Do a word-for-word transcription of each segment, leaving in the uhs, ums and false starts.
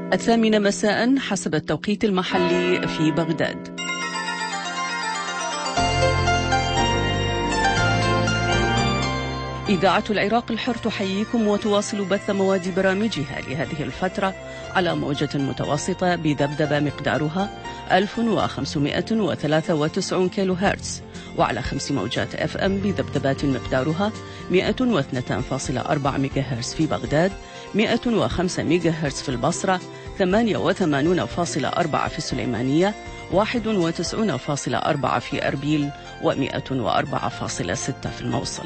الثامنة مساء حسب التوقيت المحلي في بغداد. إذاعة العراق الحر تحييكم وتواصل بث مواد برامجها لهذه الفترة على موجة متوسطة بذبذبة مقدارها ألف وخمسمائة وثلاثة وتسعين كيلو هرتز، وعلى خمس موجات اف ام بذبذبات مقدارها مائة واثنين فاصلة أربعة ميجا هرتز في بغداد، مائة وخمسة ميجا هرتز في البصرة، ثمانية وثمانين فاصلة أربعة في السليمانية، واحد وتسعين فاصلة أربعة في أربيل، ومائة وأربعة فاصلة ستة في الموصل.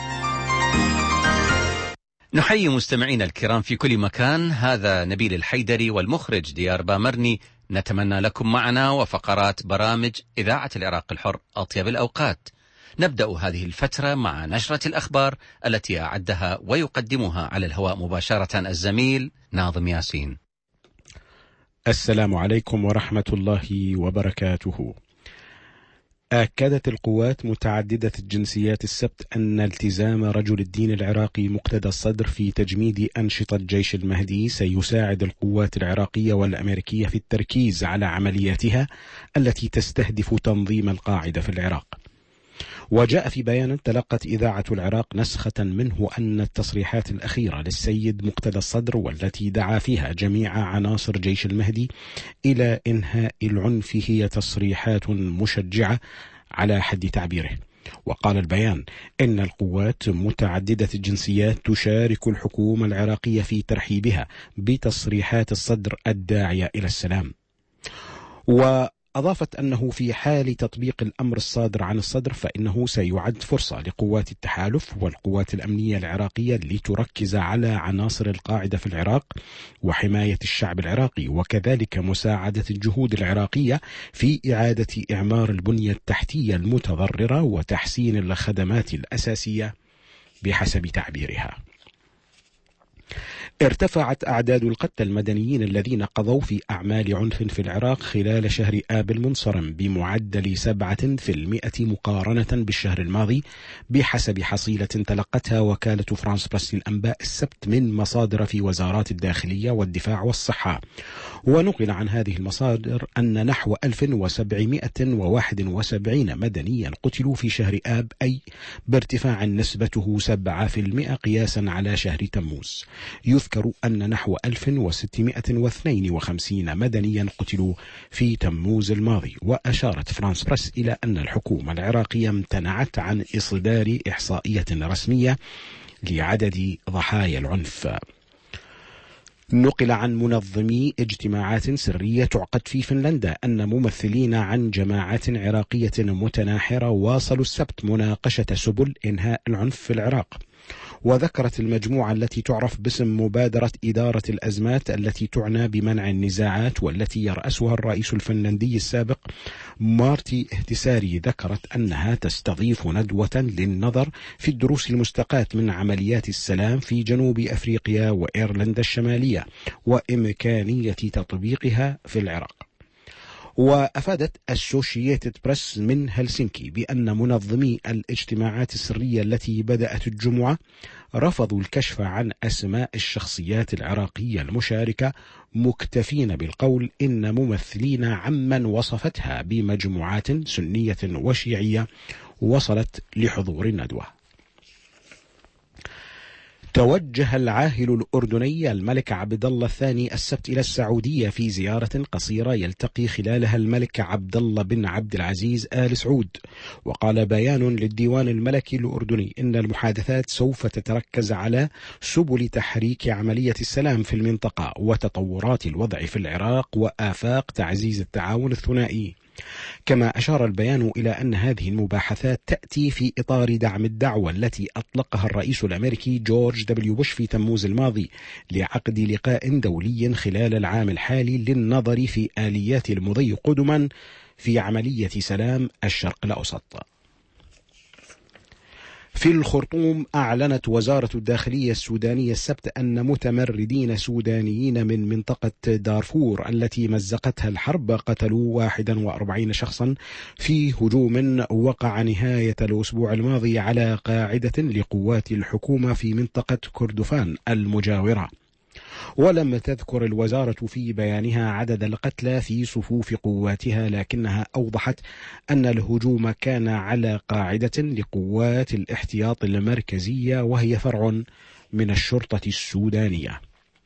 نحيي مستمعينا الكرام في كل مكان. هذا نبيل الحيدري والمخرج ديار بامرني، نتمنى لكم معنا وفقرات برامج إذاعة العراق الحر أطيب الأوقات. نبدأ هذه الفترة مع نشرة الأخبار التي أعدها ويقدمها على الهواء مباشرة الزميل ناظم ياسين. السلام عليكم ورحمة الله وبركاته. أكدت القوات متعددة الجنسيات السبت أن التزام رجل الدين العراقي مقتدى الصدر في تجميد أنشطة جيش المهدي سيساعد القوات العراقية والأمريكية في التركيز على عملياتها التي تستهدف تنظيم القاعدة في العراق. وجاء في بيان تلقت إذاعة العراق نسخة منه أن التصريحات الأخيرة للسيد مقتدى الصدر والتي دعا فيها جميع عناصر جيش المهدي إلى إنهاء العنف هي تصريحات مشجعة على حد تعبيره. وقال البيان إن القوات متعددة الجنسيات تشارك الحكومة العراقية في ترحيبها بتصريحات الصدر الداعية إلى السلام. و أضافت أنه في حال تطبيق الأمر الصادر عن الصدر فإنه سيعد فرصة لقوات التحالف والقوات الأمنية العراقية لتركز على عناصر القاعدة في العراق وحماية الشعب العراقي، وكذلك مساعدة الجهود العراقية في إعادة إعمار البنية التحتية المتضررة وتحسين الخدمات الأساسية بحسب تعبيرها. ارتفعت أعداد القتلى المدنيين الذين قضوا في أعمال عنف في العراق خلال شهر آب المنصرم بمعدل سبعة في المئة مقارنة بالشهر الماضي بحسب حصيلة تلقتها وكالة فرانس بريس للأنباء السبت من مصادر في وزارات الداخلية والدفاع والصحة. ونقل عن هذه المصادر أن نحو ألف وسبعمائة وواحد وسبعين مدنيا قتلوا في شهر آب، أي بارتفاع نسبته سبعة في المئة قياسا على شهر تموز. يذكر أن نحو ألف وستمائة واثنين وخمسين مدنيا قتلوا في تموز الماضي. وأشارت فرانس بريس إلى أن الحكومة العراقية امتنعت عن إصدار إحصائية رسمية لعدد ضحايا العنف. نقل عن منظمي اجتماعات سرية تعقد في فنلندا أن ممثلين عن جماعات عراقية متناحرة واصلوا السبت مناقشة سبل إنهاء العنف في العراق. وذكرت المجموعة التي تعرف باسم مبادرة إدارة الأزمات التي تعنى بمنع النزاعات والتي يرأسها الرئيس الفنلندي السابق مارتي اهتساري، ذكرت أنها تستضيف ندوة للنظر في الدروس المستقاة من عمليات السلام في جنوب أفريقيا وإيرلندا الشمالية وإمكانية تطبيقها في العراق. وأفادت السوشييتد بريس من هلسنكي بأن منظمي الاجتماعات السرية التي بدأت الجمعة رفضوا الكشف عن أسماء الشخصيات العراقية المشاركة، مكتفين بالقول إن ممثلين عمن وصفتها بمجموعات سنية وشيعية وصلت لحضور الندوة. توجه العاهل الأردني الملك عبد الله الثاني السبت إلى السعودية في زيارة قصيرة يلتقي خلالها الملك عبد الله بن عبد العزيز آل سعود. وقال بيان للديوان الملكي الأردني إن المحادثات سوف تتركز على سبل تحريك عملية السلام في المنطقة وتطورات الوضع في العراق وآفاق تعزيز التعاون الثنائي. كما أشار البيان إلى أن هذه المباحثات تأتي في إطار دعم الدعوة التي أطلقها الرئيس الأمريكي جورج دبليو بوش في تموز الماضي لعقد لقاء دولي خلال العام الحالي للنظر في آليات المضي قدما في عملية سلام الشرق الأوسط. في الخرطوم أعلنت وزارة الداخلية السودانية السبت أن متمردين سودانيين من منطقة دارفور التي مزقتها الحرب قتلوا واحدا وأربعين شخصا في هجوم وقع نهاية الأسبوع الماضي على قاعدة لقوات الحكومة في منطقة كردفان المجاورة. ولم تذكر الوزارة في بيانها عدد القتلى في صفوف قواتها، لكنها أوضحت أن الهجوم كان على قاعدة لقوات الاحتياط المركزية وهي فرع من الشرطة السودانية.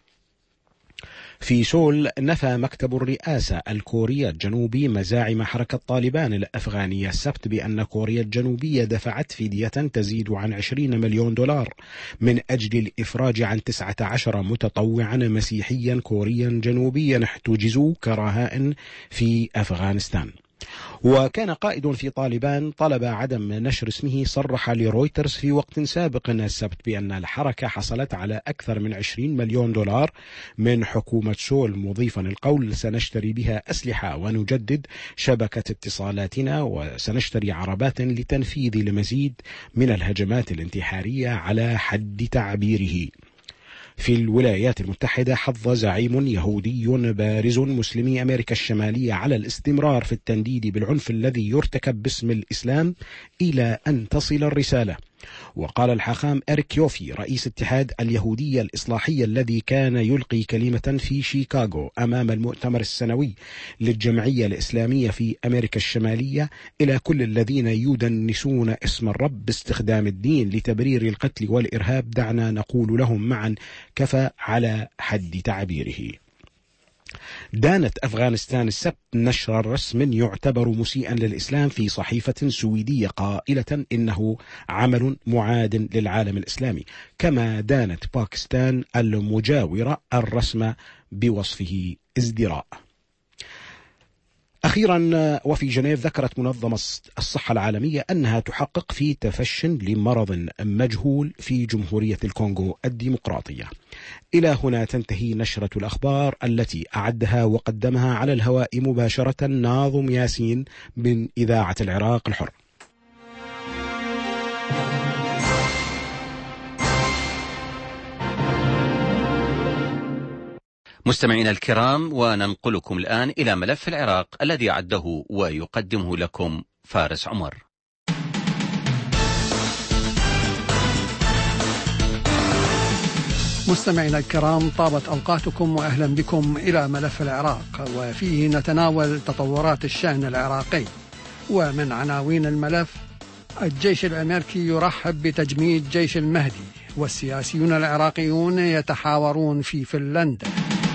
في سول، نفى مكتب الرئاسة الكوري الجنوبي مزاعم حركة طالبان الأفغانية السبت بأن كوريا الجنوبية دفعت فدية تزيد عن عشرين مليون دولار من أجل الإفراج عن تسعة عشر متطوعا مسيحيا كوريا جنوبيا احتجزوا كرهائن في أفغانستان. وكان قائد في طالبان طلب عدم نشر اسمه صرح لرويترز في وقت سابق السبت بأن الحركة حصلت على أكثر من عشرين مليون دولار من حكومة سول، مضيفا القول سنشتري بها أسلحة ونجدد شبكة اتصالاتنا وسنشتري عربات لتنفيذ المزيد من الهجمات الانتحارية على حد تعبيره. في الولايات المتحدة، حظ زعيم يهودي بارز مسلمي أمريكا الشمالية على الاستمرار في التنديد بالعنف الذي يرتكب باسم الإسلام إلى أن تصل الرسالة. وقال الحاخام إريك يوفي رئيس اتحاد اليهودية الإصلاحية الذي كان يلقي كلمة في شيكاغو أمام المؤتمر السنوي للجمعية الإسلامية في أمريكا الشمالية إلى كل الذين يدنسون اسم الرب باستخدام الدين لتبرير القتل والإرهاب، دعنا نقول لهم معا كفى على حد تعبيره. دانت أفغانستان السبت نشر رسم يعتبر مسيئا للإسلام في صحيفة سويدية قائلة إنه عمل معاد للعالم الإسلامي، كما دانت باكستان المجاورة الرسم بوصفه ازدراء. أخيرا، وفي جنيف، ذكرت منظمة الصحة العالمية أنها تحقق في تفش لمرض مجهول في جمهورية الكونغو الديمقراطية. إلى هنا تنتهي نشرة الأخبار التي أعدها وقدمها على الهواء مباشرة ناظم ياسين من إذاعة العراق الحر. مستمعينا الكرام، وننقلكم الآن إلى ملف العراق الذي أعده ويقدمه لكم فارس عمر. مستمعينا الكرام، طابت أوقاتكم وأهلا بكم إلى ملف العراق، وفيه نتناول تطورات الشأن العراقي. ومن عناوين الملف: الجيش الأمريكي يرحب بتجميد جيش المهدي، والسياسيون العراقيون يتحاورون في فنلندا.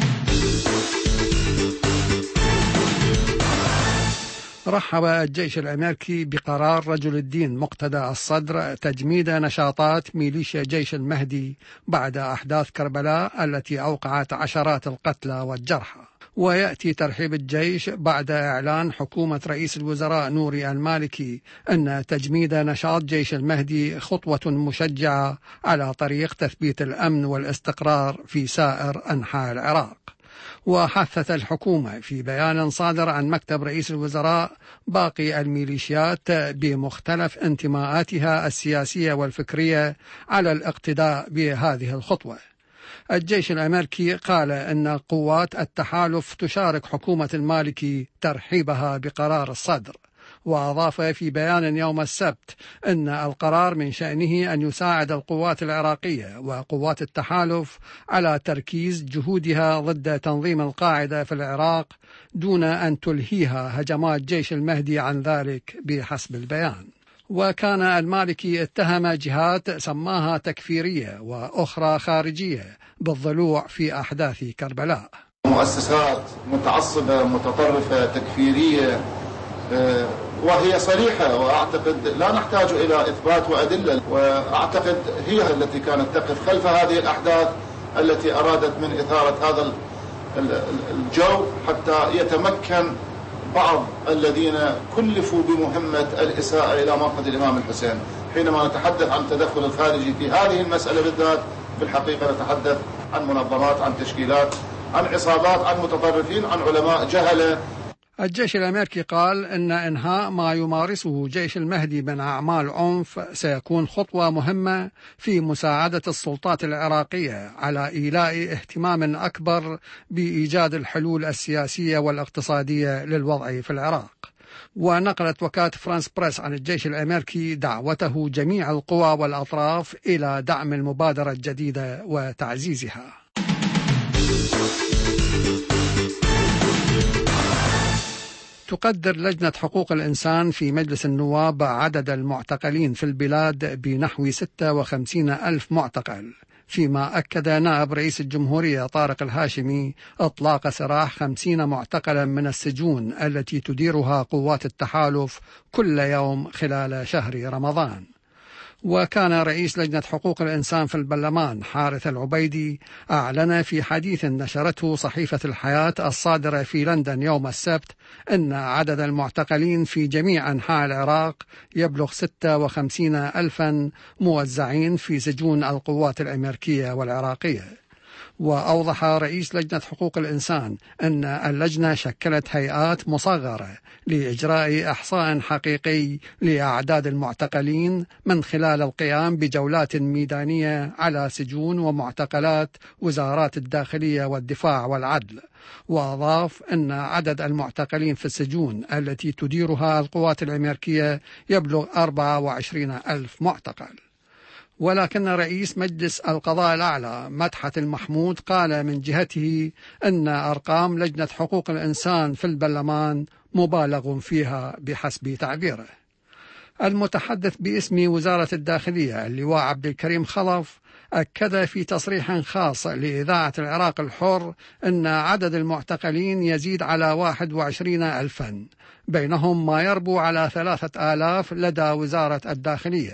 رحب الجيش الأمريكي بقرار رجل الدين مقتدى الصدر تجميد نشاطات ميليشيا جيش المهدي بعد أحداث كربلاء التي أوقعت عشرات القتلى والجرحى. ويأتي ترحيب الجيش بعد إعلان حكومة رئيس الوزراء نوري المالكي أن تجميد نشاط جيش المهدي خطوة مشجعة على طريق تثبيت الأمن والاستقرار في سائر أنحاء العراق. وحثت الحكومة في بيان صادر عن مكتب رئيس الوزراء باقي الميليشيات بمختلف انتماءاتها السياسية والفكرية على الاقتداء بهذه الخطوة. الجيش الأمريكي قال أن قوات التحالف تشارك حكومة المالكي ترحيبها بقرار الصدر، وأضاف في بيان يوم السبت أن القرار من شأنه أن يساعد القوات العراقية وقوات التحالف على تركيز جهودها ضد تنظيم القاعدة في العراق دون أن تلهيها هجمات جيش المهدي عن ذلك بحسب البيان. وكان المالكي اتهم جهات سماها تكفيرية وأخرى خارجية بالضلوع في أحداث كربلاء. مؤسسات متعصبة متطرفة تكفيرية وهي صريحة، وأعتقد لا نحتاج إلى إثبات وأدلة، وأعتقد هي التي كانت تقف خلف هذه الأحداث التي أرادت من إثارة هذا الجو حتى يتمكن بعض الذين كلفوا بمهمة الإساءة إلى مقتل الإمام الحسين. حينما نتحدث عن التدخل الخارجي في هذه المسألة بالذات، في الحقيقة نتحدث عن منظمات، عن تشكيلات، عن عصابات، عن متطرفين، عن علماء جهلة. الجيش الأمريكي قال إن إنهاء ما يمارسه جيش المهدي من أعمال عنف سيكون خطوة مهمة في مساعدة السلطات العراقية على إيلاء اهتمام أكبر بإيجاد الحلول السياسية والاقتصادية للوضع في العراق. ونقلت وكالة فرانس بريس عن الجيش الأمريكي دعوته جميع القوى والأطراف إلى دعم المبادرة الجديدة وتعزيزها. تقدر لجنة حقوق الإنسان في مجلس النواب عدد المعتقلين في البلاد بنحو ستة وخمسين ألف معتقل، فيما أكد نائب رئيس الجمهورية طارق الهاشمي إطلاق سراح خمسين معتقلا من السجون التي تديرها قوات التحالف كل يوم خلال شهر رمضان. وكان رئيس لجنة حقوق الإنسان في البرلمان حارث العبيدي أعلن في حديث نشرته صحيفة الحياة الصادرة في لندن يوم السبت أن عدد المعتقلين في جميع أنحاء العراق يبلغ ستة وخمسين ألفا موزعين في سجون القوات الأمريكية والعراقية. وأوضح رئيس لجنة حقوق الإنسان أن اللجنة شكلت هيئات مصغرة لإجراء إحصاء حقيقي لأعداد المعتقلين من خلال القيام بجولات ميدانية على سجون ومعتقلات وزارات الداخلية والدفاع والعدل. وأضاف أن عدد المعتقلين في السجون التي تديرها القوات الأمريكية يبلغ أربعة وعشرين ألف معتقل. ولكن رئيس مجلس القضاء الأعلى مدحت المحمود قال من جهته أن أرقام لجنة حقوق الإنسان في البرلمان مبالغ فيها بحسب تعبيره. المتحدث باسم وزارة الداخلية اللواء عبد الكريم خلف أكد في تصريح خاص لإذاعة العراق الحر أن عدد المعتقلين يزيد على واحد وعشرين ألفا، بينهم ما يربو على ثلاثة آلاف لدى وزارة الداخلية.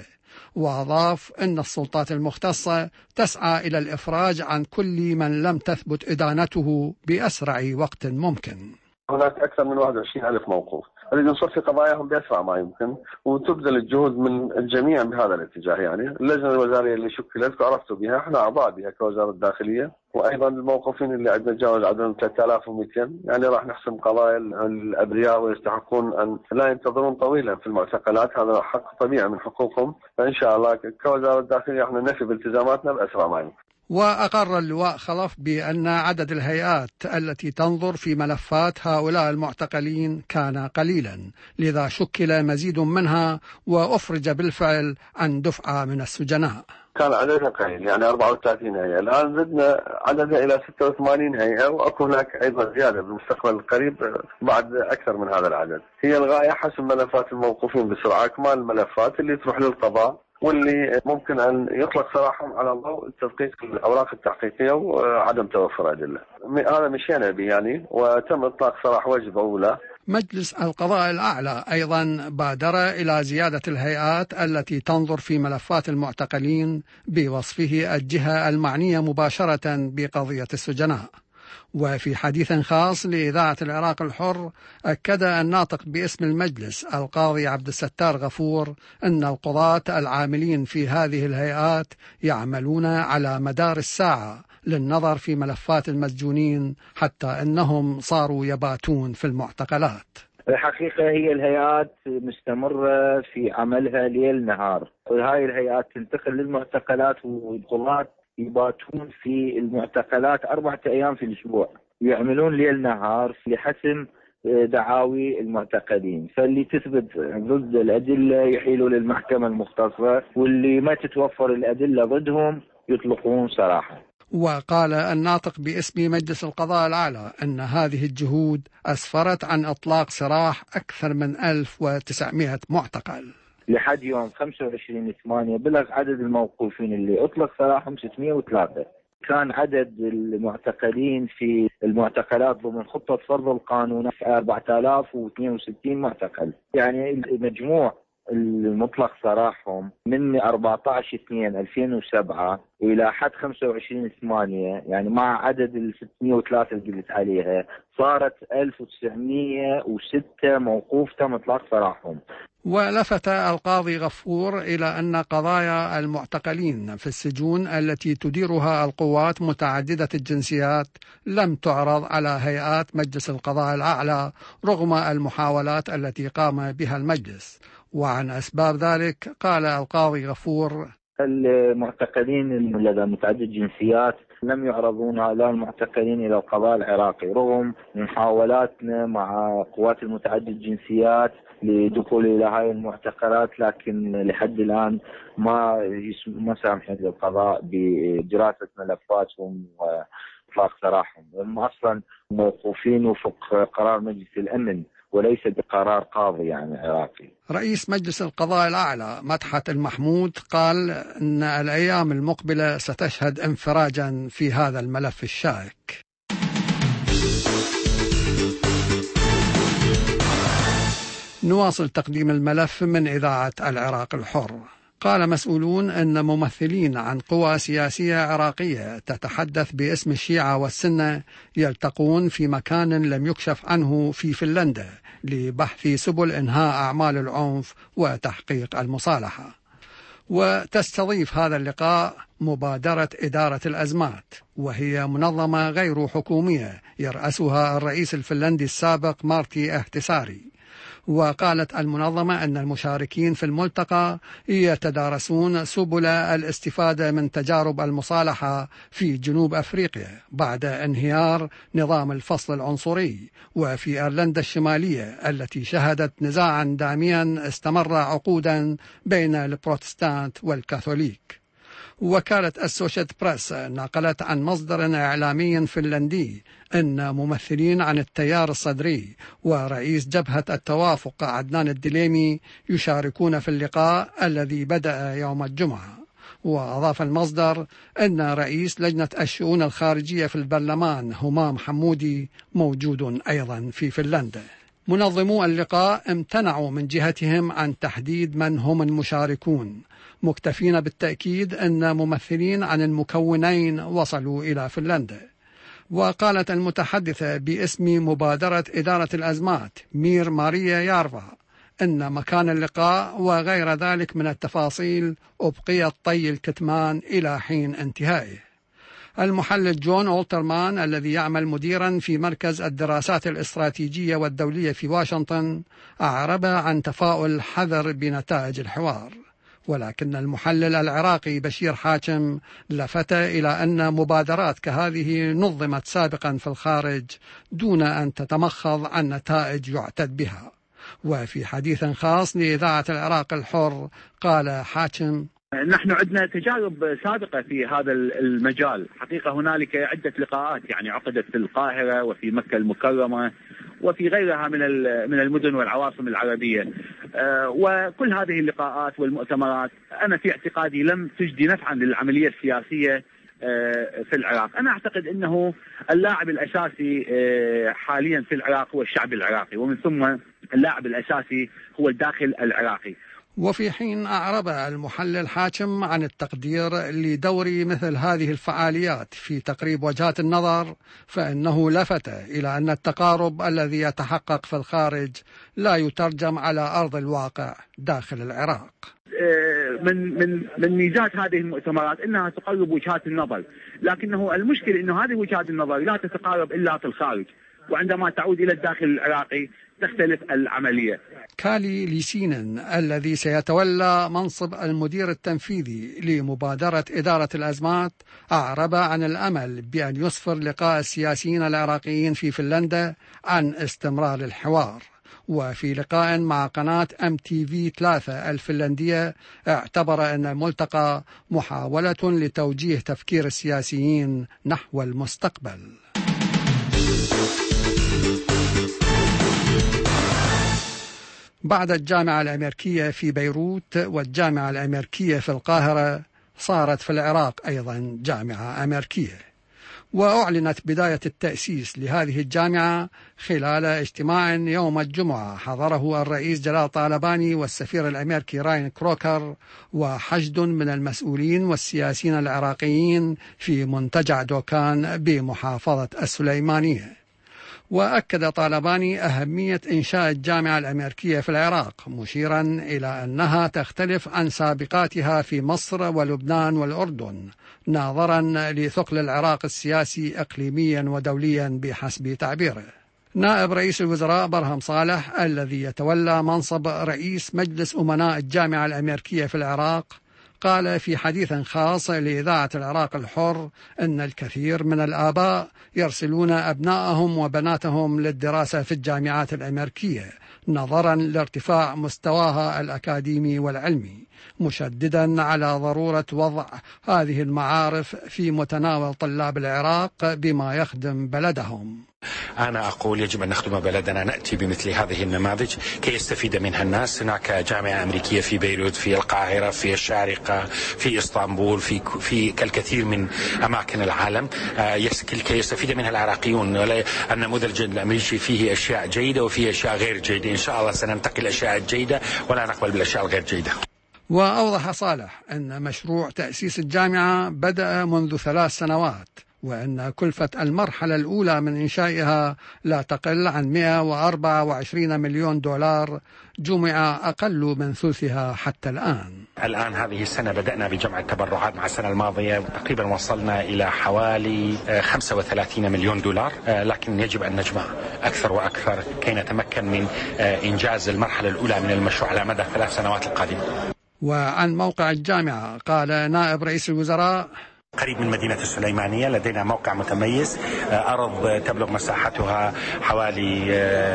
وأضاف أن السلطات المختصة تسعى إلى الإفراج عن كل من لم تثبت إدانته بأسرع وقت ممكن. هناك أكثر من واحد وعشرين ألف موقوف، نريد نصفي قضاياهم بأسرع ما يمكن، وتبذل الجهود من الجميع بهذا الاتجاه. يعني اللجنة الوزارية اللي شكلت وعرفتوا بها، احنا أعضاء بها كوزارة الداخلية، وأيضا الموقوفين اللي عندنا تجاوز عددهم ثلاثة آلاف ومئتين، يعني راح نحسم قضايا الأبرياء ويستحقون أن لا ينتظرون طويلا في المعتقلات، هذا حق طبيعي من حقوقهم. فإن شاء الله كوزارة الداخلية احنا نفي بالتزاماتنا بأسرع ما يمكن. وأقر اللواء خلف بأن عدد الهيئات التي تنظر في ملفات هؤلاء المعتقلين كان قليلا، لذا شكل مزيد منها وأفرج بالفعل عن دفعة من السجناء. كان عددها قليل، يعني أربعة وثلاثين هيئة، الآن زدنا عددها إلى ستة وثمانين هيئة، وأكو هناك أيضا زيادة بالمستقبل القريب بعد أكثر من هذا العدد. هي الغاية حسم ملفات الموقوفين بسرعة، أكمال الملفات اللي تروح للقضاء واللي ممكن أن يطلق سراحهم على ضوء تدقيق الأوراق التحقيقية وعدم توفر أدلة. هذا مشينا به يعني، وتم إطلاق سراح وجبة أولى. مجلس القضاء الأعلى أيضا بادر إلى زيادة الهيئات التي تنظر في ملفات المعتقلين بوصفه الجهة المعنية مباشرة بقضية السجناء. وفي حديث خاص لإذاعة العراق الحر أكد الناطق باسم المجلس القاضي عبد الستار غفور أن القضاة العاملين في هذه الهيئات يعملون على مدار الساعة للنظر في ملفات المسجونين، حتى أنهم صاروا يباتون في المعتقلات. الحقيقة هي الهيئات مستمرة في عملها ليل نهار، وهاي الهيئات تنتقل للمعتقلات والقضاة يباتون في المعتقلات أربعة أيام في الأسبوع، يعملون ليل نهار في حسم دعاوي المعتقلين، فاللي تثبت ضد الأدلة يحيلوا للمحكمة المختصة، واللي ما تتوفر الأدلة ضدهم يطلقون سراحا. وقال الناطق باسم مجلس القضاء الأعلى أن هذه الجهود أسفرت عن إطلاق سراح أكثر من ألف وتسعمائة معتقل. لحد يوم خمسة وعشرين ثمانية بلغ عدد الموقوفين اللي أطلق سراحهم ستمائة وثلاثة. كان عدد المعتقلين في المعتقلات ضمن خطة فرض القانون أربعة آلاف واثنين وستين معتقل، يعني المجموع المطلق سراحهم من أربعة عشر اثنين ألفين وسبعة إلى حد خمسة وعشرين ثمانية، يعني مع عدد ال ستمائة وثلاثة اللي قلت عليها صارت ألف وتسعمائة وستة موقوف تم إطلاق سراحهم. ولفت القاضي غفور إلى أن قضايا المعتقلين في السجون التي تديرها القوات متعددة الجنسيات لم تعرض على هيئات مجلس القضاء الأعلى رغم المحاولات التي قام بها المجلس. وعن أسباب ذلك قال القاضي غفور: المعتقلين لدى متعدد الجنسيات لم يعرضون هؤلاء المعتقلين إلى القضاء العراقي رغم محاولاتنا مع قوات المتعدد الجنسيات لدخول إلى هاي المعتقلات، لكن لحد الآن ما ما سامحت للقضاء بدراسة ملفاتهم إطلاق سراحهم. هم أصلا موقوفين وفق قرار مجلس الأمن وليس بقرار قاضي يعني عراقي. رئيس مجلس القضاء الأعلى مدحت المحمود قال أن الأيام المقبلة ستشهد انفراجا في هذا الملف الشائك. نواصل تقديم الملف من إذاعة العراق الحر. قال مسؤولون أن ممثلين عن قوى سياسية عراقية تتحدث باسم الشيعة والسنة يلتقون في مكان لم يكشف عنه في فنلندا لبحث سبل إنهاء أعمال العنف وتحقيق المصالحة. وتستضيف هذا اللقاء مبادرة إدارة الأزمات، وهي منظمة غير حكومية يرأسها الرئيس الفنلندي السابق مارتي اهتساري. وقالت المنظمة أن المشاركين في الملتقى يتدارسون سبل الاستفادة من تجارب المصالحة في جنوب أفريقيا بعد انهيار نظام الفصل العنصري، وفي أيرلندا الشمالية التي شهدت نزاعا داميا استمر عقودا بين البروتستانت والكاثوليك. وكالة أسوشيت بريس نقلت عن مصدر إعلامي فنلندي أن ممثلين عن التيار الصدري ورئيس جبهة التوافق عدنان الدليمي يشاركون في اللقاء الذي بدأ يوم الجمعة. وأضاف المصدر أن رئيس لجنة الشؤون الخارجية في البرلمان همام حمودي موجود أيضا في فنلندا. منظمو اللقاء امتنعوا من جهتهم عن تحديد من هم المشاركون، مكتفين بالتأكيد أن ممثلين عن المكونين وصلوا إلى فنلندا. وقالت المتحدثة باسم مبادرة إدارة الأزمات مير ماريا يارفا أن مكان اللقاء وغير ذلك من التفاصيل أبقيت طي الكتمان إلى حين انتهائه. المحلل جون أولترمان الذي يعمل مديرا في مركز الدراسات الاستراتيجية والدولية في واشنطن أعرب عن تفاؤل حذر بنتائج الحوار، ولكن المحلل العراقي بشير حاكم لفت إلى أن مبادرات كهذه نظمت سابقا في الخارج دون أن تتمخض عن نتائج يعتد بها. وفي حديث خاص لإذاعة العراق الحر قال حاكم: نحن عندنا تجارب سابقة في هذا المجال، حقيقة هنالك عدة لقاءات يعني عقدت في القاهرة وفي مكة المكرمة وفي غيرها من من المدن والعواصم العربية، وكل هذه اللقاءات والمؤتمرات أنا في اعتقادي لم تجدي نفعا للعملية السياسية في العراق. أنا أعتقد أنه اللاعب الأساسي حاليا في العراق هو الشعب العراقي، ومن ثم اللاعب الأساسي هو الداخل العراقي. وفي حين أعرب المحلل حاكم عن التقدير لدور مثل هذه الفعاليات في تقريب وجهات النظر، فإنه لفت إلى أن التقارب الذي يتحقق في الخارج لا يترجم على أرض الواقع داخل العراق. من من من ميزات هذه المؤتمرات انها تقرب وجهات النظر، لكنه المشكله انه هذه وجهات النظر لا تتقارب الا في الخارج، وعندما تعود الى الداخل العراقي تختلف العملية. كالي ليسينن الذي سيتولى منصب المدير التنفيذي لمبادرة إدارة الأزمات أعرب عن الأمل بأن يسفر لقاء السياسيين العراقيين في فنلندا عن استمرار الحوار. وفي لقاء مع قناة أم تي في ثلاثة الفنلندية اعتبر أن الملتقى محاولة لتوجيه تفكير السياسيين نحو المستقبل. بعد الجامعة الأمريكية في بيروت والجامعة الأمريكية في القاهرة صارت في العراق أيضا جامعة أمريكية، وأعلنت بداية التأسيس لهذه الجامعة خلال اجتماع يوم الجمعة حضره الرئيس جلال طالباني والسفير الأمريكي راين كروكر وحشد من المسؤولين والسياسيين العراقيين في منتجع دوكان بمحافظة السليمانية. وأكد طالباني أهمية إنشاء الجامعة الأمريكية في العراق، مشيرا إلى أنها تختلف عن سابقاتها في مصر ولبنان والأردن، ناظرا لثقل العراق السياسي إقليميا ودوليا بحسب تعبيره. نائب رئيس الوزراء برهم صالح الذي يتولى منصب رئيس مجلس أمناء الجامعة الأمريكية في العراق قال في حديث خاص لإذاعة العراق الحر أن الكثير من الآباء يرسلون أبنائهم وبناتهم للدراسة في الجامعات الأمريكية نظرا لارتفاع مستواها الأكاديمي والعلمي، مشددا على ضرورة وضع هذه المعارف في متناول طلاب العراق بما يخدم بلدهم. أنا أقول يجب أن نخدم بلدنا، نأتي بمثل هذه النماذج كي يستفيد منها الناس. هناك جامعة أمريكية في بيروت، في القاهرة، في الشارقة، في إسطنبول، في في كالكثير من أماكن العالم كي يستفيد منها العراقيون. النموذج الأمريكي فيه أشياء جيدة وفيه أشياء غير جيدة، إن شاء الله سننتقل الأشياء الجيدة ولا نقبل بالأشياء الغير جيدة. وأوضح صالح أن مشروع تأسيس الجامعة بدأ منذ ثلاث سنوات، وأن كلفة المرحلة الأولى من إنشائها لا تقل عن مئة وأربعة وعشرين مليون دولار، جمع أقل من ثلثها حتى الآن. الآن هذه السنة بدأنا بجمع التبرعات، مع السنة الماضية تقريبا وصلنا إلى حوالي خمسة وثلاثين مليون دولار، لكن يجب أن نجمع أكثر وأكثر كي نتمكن من إنجاز المرحلة الأولى من المشروع على مدى الثلاث سنوات القادمة. وعن موقع الجامعة قال نائب رئيس الوزراء: قريب من مدينة السليمانية لدينا موقع متميز، أرض تبلغ مساحتها حوالي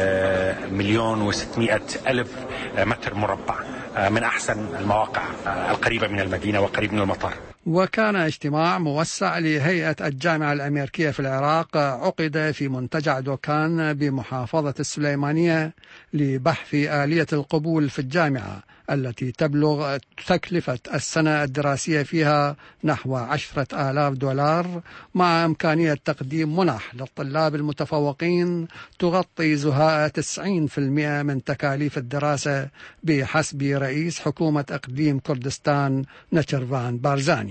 مليون وستمائة ألف متر مربع، من أحسن المواقع القريبة من المدينة وقريب من المطار. وكان اجتماع موسع لهيئة الجامعة الأمريكية في العراق عقد في منتجع دوكان بمحافظة السليمانية لبحث آلية القبول في الجامعة التي تبلغ تكلفة السنة الدراسية فيها نحو عشرة آلاف دولار، مع إمكانية تقديم منح للطلاب المتفوقين تغطي زهاء تسعين بالمئة من تكاليف الدراسة بحسب رئيس حكومة إقليم كردستان نشرفان بارزاني.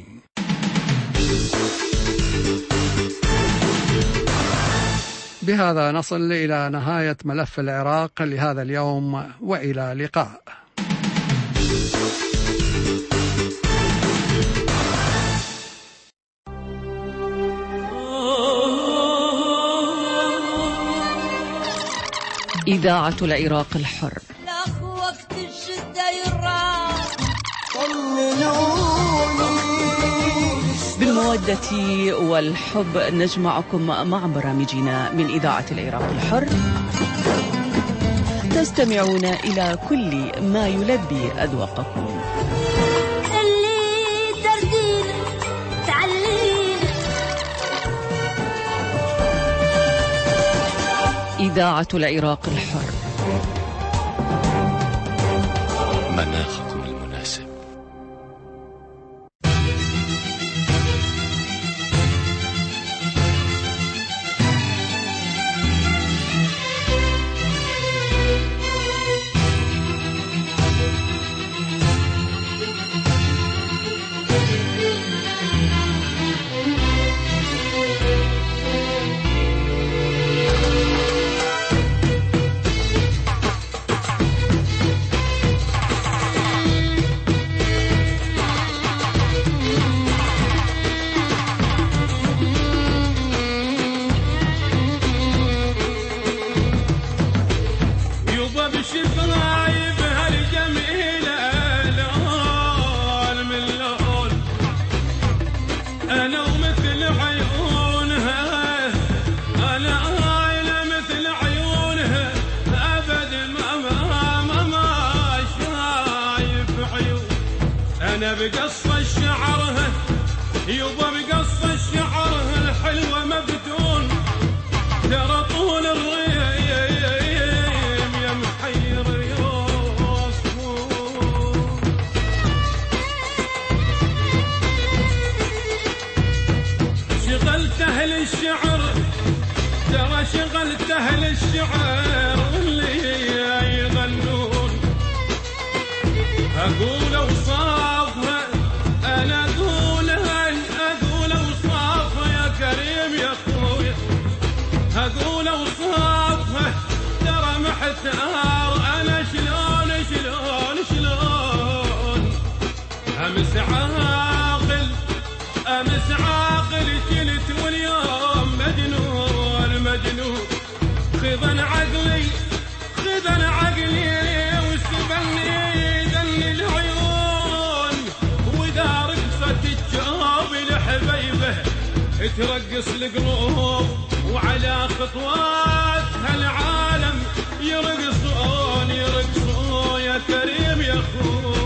بهذا نصل إلى نهاية ملف العراق لهذا اليوم، وإلى اللقاء. إذاعة العراق الحر. وقت الشدة يراح بالمودة والحب نجمعكم مع برامجنا من إذاعة العراق الحر. تستمعون إلى كل ما يلبي أذواقكم. اللي تردين تعلين إذاعة العراق الحر. مناخكم المناسب. بقصة شعرها يوبا بقصة شعرها الحلوة مبتون، ترى طول الريم يا محير يوصفون. شغلت أهل الشعر ترى شغلت أهل الشعر واللي يغنون، أقول أوصافها أنا أقولها أقول أوصافها يا كريم يا أخويا، أقول أوصافها ترى محتار أنا شلون شلون شلون أمس عاقل أمس عاقل كنت واليوم مجنون مجنون، خذن عقلي خذن عقلي واستبني دني العيون وذا ترقص القلوب وعلى خطواتها العالم يرقصون يرقصون يا كريم يا اخوي.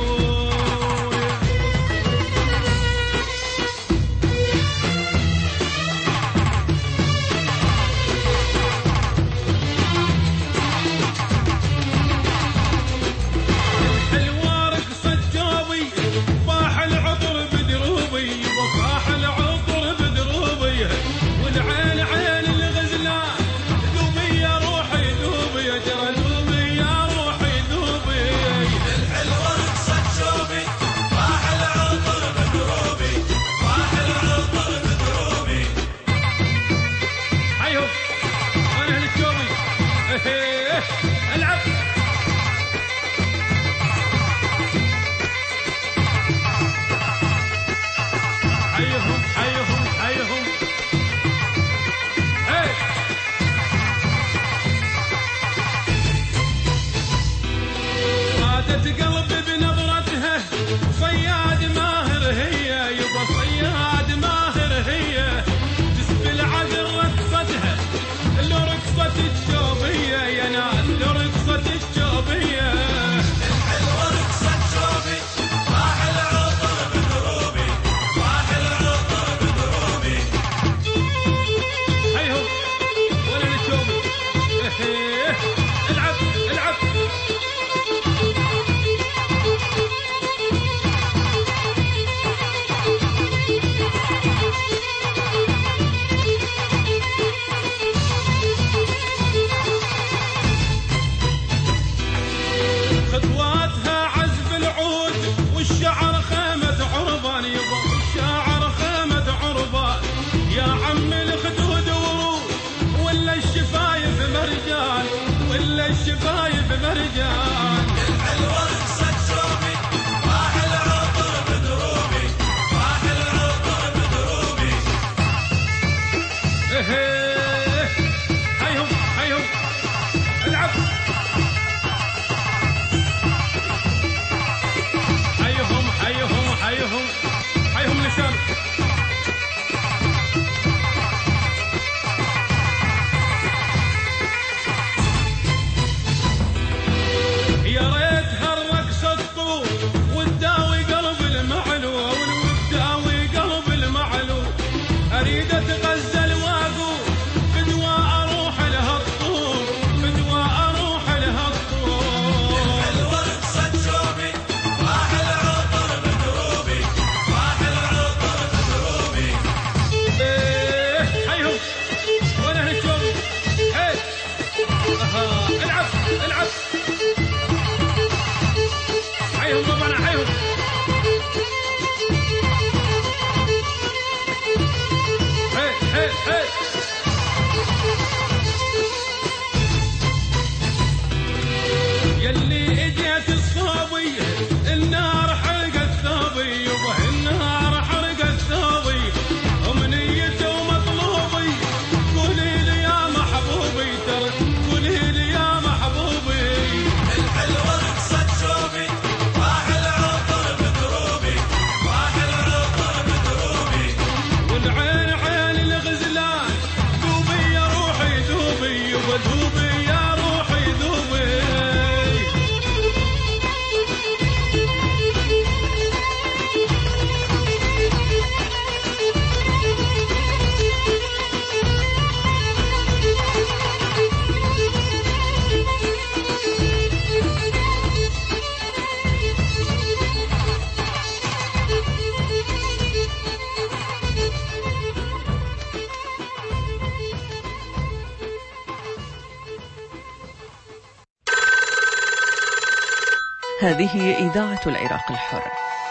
هذه إذاعة العراق الحر.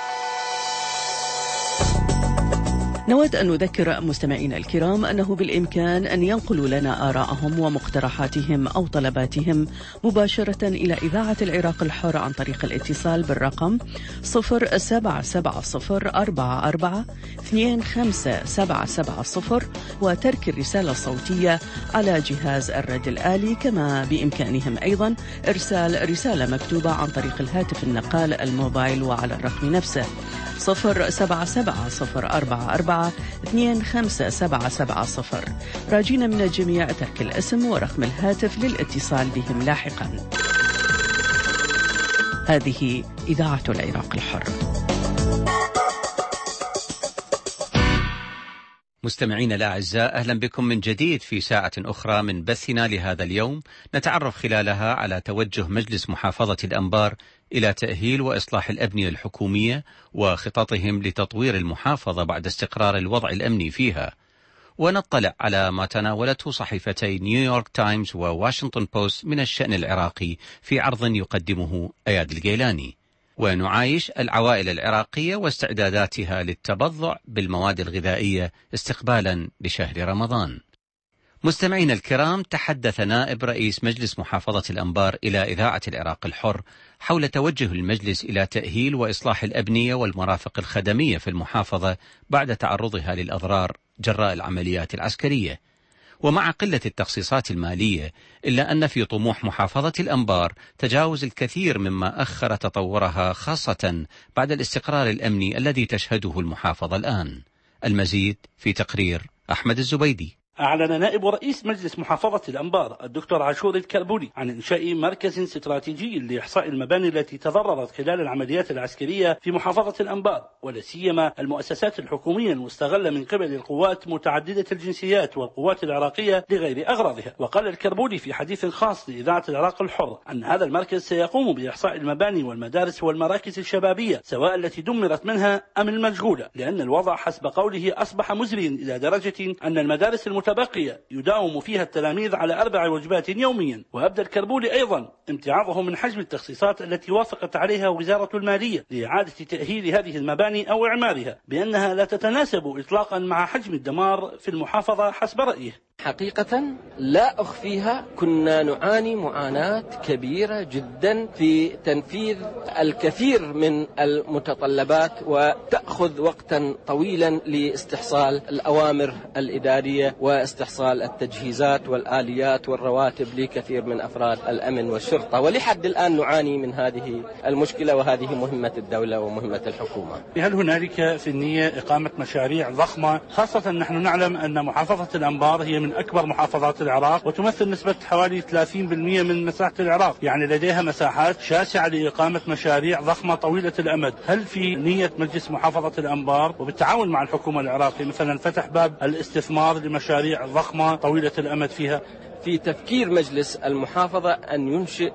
نود أن نذكر مستمعينا الكرام أنه بالإمكان أن ينقلوا لنا آراءهم ومقترحاتهم أو طلباتهم مباشرة إلى إذاعة العراق الحر عن طريق الاتصال بالرقم صفر سبعة سبعة صفر أربعة أربعة اثنين خمسة سبعة سبعة صفر وترك الرسالة الصوتية على جهاز الرد الآلي، كما بإمكانهم أيضا إرسال رسالة مكتوبة عن طريق الهاتف النقال الموبايل وعلى الرقم نفسه صفر سبعة سبعة صفر أربعة أربعة سبعة اثنين خمسة سبعة سبعة صفر. راجين من الجميع ترك الاسم ورقم الهاتف للاتصال بهم لاحقا. هذه إذاعة العراق الحر. مستمعين الأعزاء، أهلا بكم من جديد في ساعة أخرى من بثنا لهذا اليوم، نتعرف خلالها على توجه مجلس محافظة الأنبار إلى تأهيل وإصلاح الأبنية الحكومية وخططهم لتطوير المحافظة بعد استقرار الوضع الأمني فيها، ونطلع على ما تناولته صحيفتي نيويورك تايمز وواشنطن بوست من الشأن العراقي في عرض يقدمه أياد الجيلاني، ونعايش العوائل العراقية واستعداداتها للتبضع بالمواد الغذائية استقبالا لشهر رمضان. مستمعين الكرام، تحدث نائب رئيس مجلس محافظة الأنبار إلى إذاعة العراق الحر حول توجه المجلس إلى تأهيل وإصلاح الأبنية والمرافق الخدمية في المحافظة بعد تعرضها للأضرار جراء العمليات العسكرية. ومع قلة التخصيصات المالية، إلا أن في طموح محافظة الأنبار تجاوز الكثير مما أخر تطورها، خاصة بعد الاستقرار الأمني الذي تشهده المحافظة الآن. المزيد في تقرير أحمد الزبيدي. أعلن نائب رئيس مجلس محافظة الأنبار الدكتور عاشور الكربولي عن إنشاء مركز استراتيجي لإحصاء المباني التي تضررت خلال العمليات العسكرية في محافظة الأنبار، ولا سيما المؤسسات الحكومية المستغلة من قبل القوات متعددة الجنسيات والقوات العراقية لغير أغراضها. وقال الكربولي في حديث خاص لإذاعة العراق الحر أن هذا المركز سيقوم بإحصاء المباني والمدارس والمراكز الشبابية، سواء التي دمرت منها أم المشغولة، لأن الوضع حسب قوله أصبح مزريا إلى درجة أن المدارس المتبقية يداوم فيها التلاميذ على أربع وجبات يوميا. وأبدى الكربولي أيضا امتعاضه من حجم التخصيصات التي وافقت عليها وزارة المالية لإعادة تأهيل هذه المباني أو إعمارها، بأنها لا تتناسب إطلاقا مع حجم الدمار في المحافظة حسب رأيه. حقيقة لا أخفيها، كنا نعاني معاناة كبيرة جدا في تنفيذ الكثير من المتطلبات، وتأخذ وقتا طويلا لاستحصال الأوامر الإدارية واستحصال التجهيزات والآليات والرواتب لكثير من أفراد الأمن والشرطة، ولحد الآن نعاني من هذه المشكلة، وهذه مهمة الدولة ومهمة الحكومة. هل هنالك في النية إقامة مشاريع ضخمة، خاصة نحن نعلم أن محافظة الأنبار هي من أكبر محافظات العراق وتمثل نسبة حوالي ثلاثين بالمئة من مساحة العراق، يعني لديها مساحات شاسعة لإقامة مشاريع ضخمة طويلة الأمد. هل في نية مجلس محافظة الأنبار وبالتعاون مع الحكومة العراقية مثلا فتح باب الاستثمار لمشاريع ضخمة طويلة الأمد فيها؟ في تفكير مجلس المحافظة أن ينشئ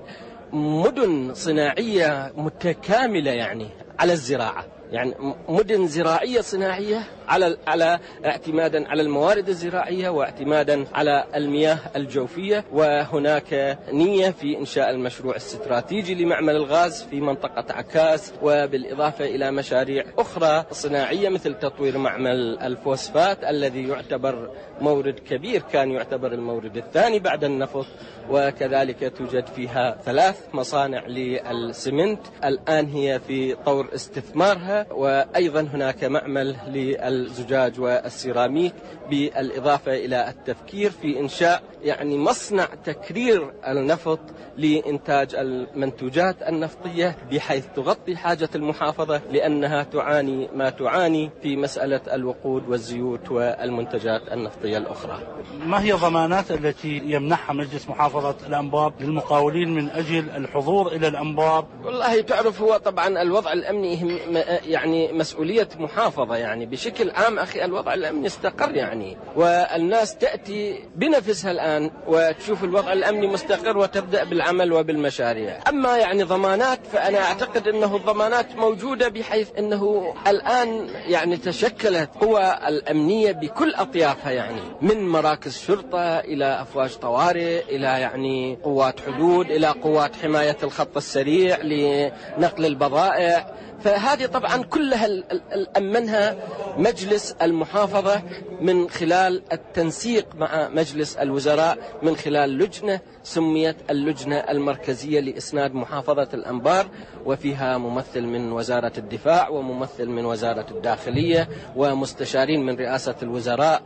مدن صناعية متكاملة، يعني على الزراعة، يعني مدن زراعية صناعية على على اعتمادا على الموارد الزراعية واعتمادا على المياه الجوفية. وهناك نية في إنشاء المشروع الاستراتيجي لمعمل الغاز في منطقة عكاز، وبالإضافة إلى مشاريع أخرى صناعية مثل تطوير معمل الفوسفات الذي يعتبر مورد كبير، كان يعتبر المورد الثاني بعد النفط، وكذلك توجد فيها ثلاث مصانع للسمنت الآن هي في طور استثمارها، وأيضا هناك معمل للزجاج والسيراميك، بالإضافة إلى التفكير في إنشاء يعني مصنع تكرير النفط لإنتاج المنتوجات النفطية بحيث تغطي حاجة المحافظة، لأنها تعاني ما تعاني في مسألة الوقود والزيوت والمنتجات النفطية الأخرى. ما هي الضمانات التي يمنحها مجلس محافظة الأنبار للمقاولين من أجل الحضور إلى الأنبار؟ والله تعرف، هو طبعا الوضع الأمني يعني مسؤولية محافظة، يعني بشكل عام أخي الوضع الأمني استقر يعني، والناس تأتي بنفسها الآن وتشوف الوضع الأمني مستقر وتبدأ بالعمل وبالمشاريع. أما يعني ضمانات، فأنا أعتقد أنه الضمانات موجودة، بحيث أنه الآن يعني تشكلت قوى الأمنية بكل أطيافها، يعني من مراكز شرطة إلى أفواج طوارئ إلى يعني قوات حدود إلى قوات حماية الخط السريع لنقل البضائع. فهذه طبعا كلها أمنها مجلس المحافظة من خلال التنسيق مع مجلس الوزراء من خلال لجنة سميت اللجنة المركزية لإسناد محافظة الأنبار، وفيها ممثل من وزارة الدفاع وممثل من وزارة الداخلية ومستشارين من رئاسة الوزراء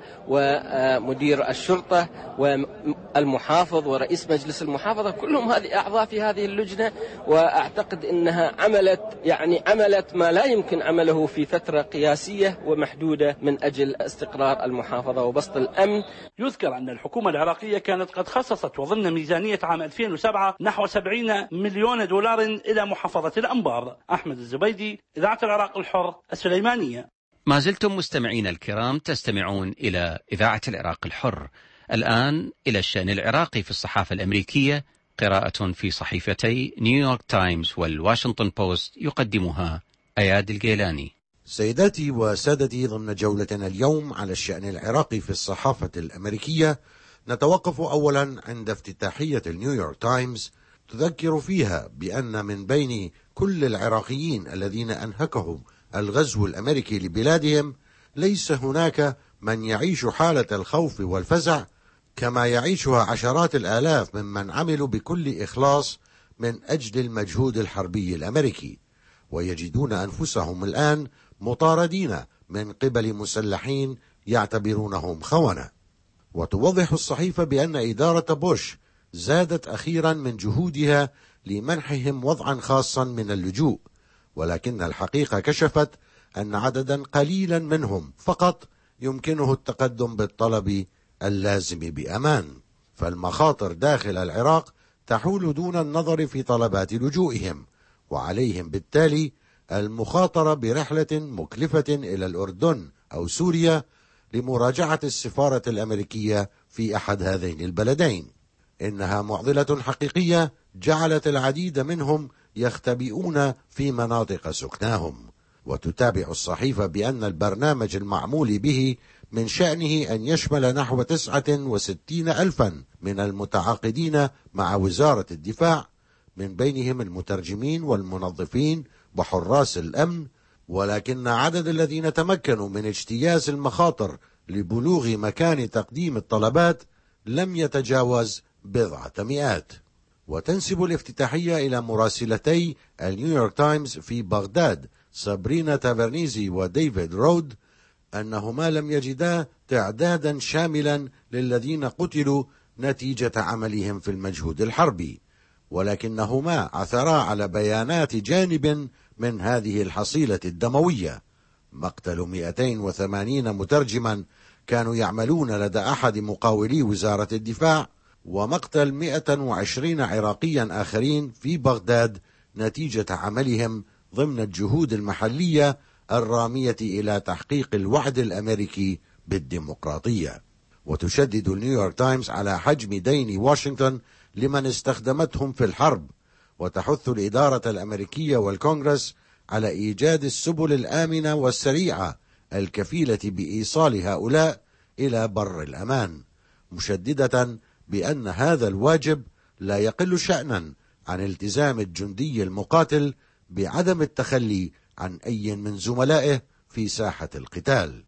ومدير الشرطة والمحافظ ورئيس مجلس المحافظة، كلهم هذه أعضاء في هذه اللجنة. وأعتقد أنها عملت يعني عمل عملت ما لا يمكن عمله في فترة قياسية ومحدودة من أجل استقرار المحافظة وبسط الأمن. يذكر أن الحكومة العراقية كانت قد خصصت وضمن ميزانية عام ألفين وسبعة نحو سبعين مليون دولار إلى محافظة الأنبار. أحمد الزبيدي، إذاعة العراق الحر، السليمانية. ما زلتم مستمعين الكرام تستمعون إلى إذاعة العراق الحر. الآن إلى الشأن العراقي في الصحافة الأمريكية، قراءة في صحيفتي نيويورك تايمز والواشنطن بوست، يقدمها أياد الجيلاني. سيداتي وسادتي، ضمن جولتنا اليوم على الشأن العراقي في الصحافة الأمريكية، نتوقف أولا عند افتتاحية نيويورك تايمز، تذكر فيها بأن من بين كل العراقيين الذين أنهكهم الغزو الأمريكي لبلادهم ليس هناك من يعيش حالة الخوف والفزع كما يعيشها عشرات الآلاف ممن عملوا بكل إخلاص من أجل المجهود الحربي الأمريكي، ويجدون أنفسهم الآن مطاردين من قبل مسلحين يعتبرونهم خونة. وتوضح الصحيفة بأن إدارة بوش زادت أخيرا من جهودها لمنحهم وضعا خاصا من اللجوء، ولكن الحقيقة كشفت أن عددا قليلا منهم فقط يمكنه التقدم بالطلب اللازم بأمان، فالمخاطر داخل العراق تحول دون النظر في طلبات لجوئهم، وعليهم بالتالي المخاطرة برحلة مكلفة إلى الأردن أو سوريا لمراجعة السفارة الأمريكية في أحد هذين البلدين. إنها معضلة حقيقية جعلت العديد منهم يختبئون في مناطق سكناهم. وتتابع الصحيفة بأن البرنامج المعمول به من شأنه أن يشمل نحو تسعة وستين ألفا من المتعاقدين مع وزارة الدفاع، من بينهم المترجمين والمنظفين وحراس الأمن، ولكن عدد الذين تمكنوا من اجتياز المخاطر لبلوغ مكان تقديم الطلبات لم يتجاوز بضعة مئات. وتنسب الافتتاحية إلى مراسلتي النيويورك تايمز في بغداد سابرينا تافرنيزي وديفيد رود أنهما لم يجدا تعدادا شاملا للذين قتلوا نتيجة عملهم في المجهود الحربي، ولكنهما عثرا على بيانات جانب من هذه الحصيلة الدموية: مقتل مئتين وثمانين مترجما كانوا يعملون لدى أحد مقاولي وزارة الدفاع، ومقتل مئة وعشرين عراقيا آخرين في بغداد نتيجة عملهم ضمن الجهود المحلية الرامية إلى تحقيق الوعد الأمريكي بالديمقراطية. وتشدد نيويورك تايمز على حجم دين واشنطن لمن استخدمتهم في الحرب، وتحث الإدارة الأمريكية والكونغرس على إيجاد السبل الآمنة والسريعة الكفيلة بإيصال هؤلاء إلى بر الأمان، مشددة بأن هذا الواجب لا يقل شأنا عن التزام الجندي المقاتل بعدم التخلي عن أي من زملائه في ساحة القتال.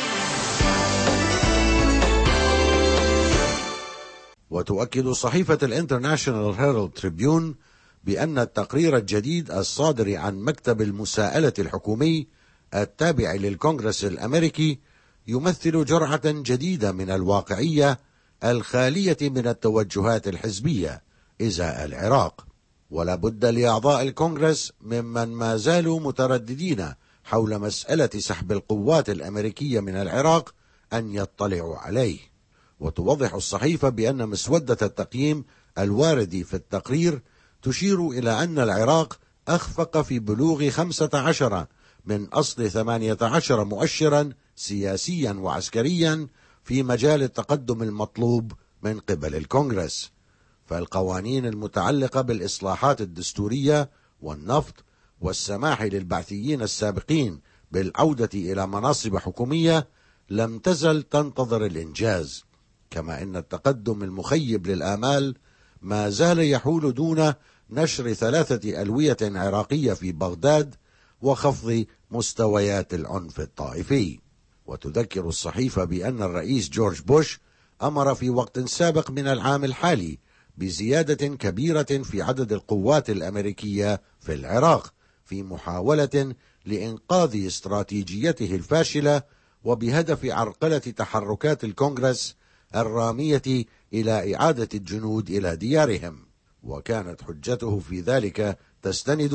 وتؤكد صحيفة الانترناشنال هيرالد تريبيون بأن التقرير الجديد الصادر عن مكتب المساءلة الحكومي التابع للكونغرس الأمريكي يمثل جرعة جديدة من الواقعية الخالية من التوجهات الحزبية إزاء العراق. ولا بد لأعضاء الكونغرس ممن ما زالوا مترددين حول مسألة سحب القوات الأمريكية من العراق أن يطلعوا عليه. وتوضح الصحيفة بأن مسودة التقييم الوارد في التقرير تشير إلى أن العراق أخفق في بلوغ خمسة عشر من أصل ثمانية عشر مؤشرا سياسيا وعسكريا في مجال التقدم المطلوب من قبل الكونغرس. فالقوانين المتعلقة بالإصلاحات الدستورية والنفط والسماح للبعثيين السابقين بالعودة إلى مناصب حكومية لم تزل تنتظر الإنجاز، كما أن التقدم المخيب للآمال ما زال يحول دون نشر ثلاثة ألوية عراقية في بغداد وخفض مستويات العنف الطائفي. وتذكر الصحيفة بأن الرئيس جورج بوش أمر في وقت سابق من العام الحالي بزيادة كبيرة في عدد القوات الأمريكية في العراق في محاولة لإنقاذ استراتيجيته الفاشلة وبهدف عرقلة تحركات الكونغرس الرامية إلى إعادة الجنود إلى ديارهم. وكانت حجته في ذلك تستند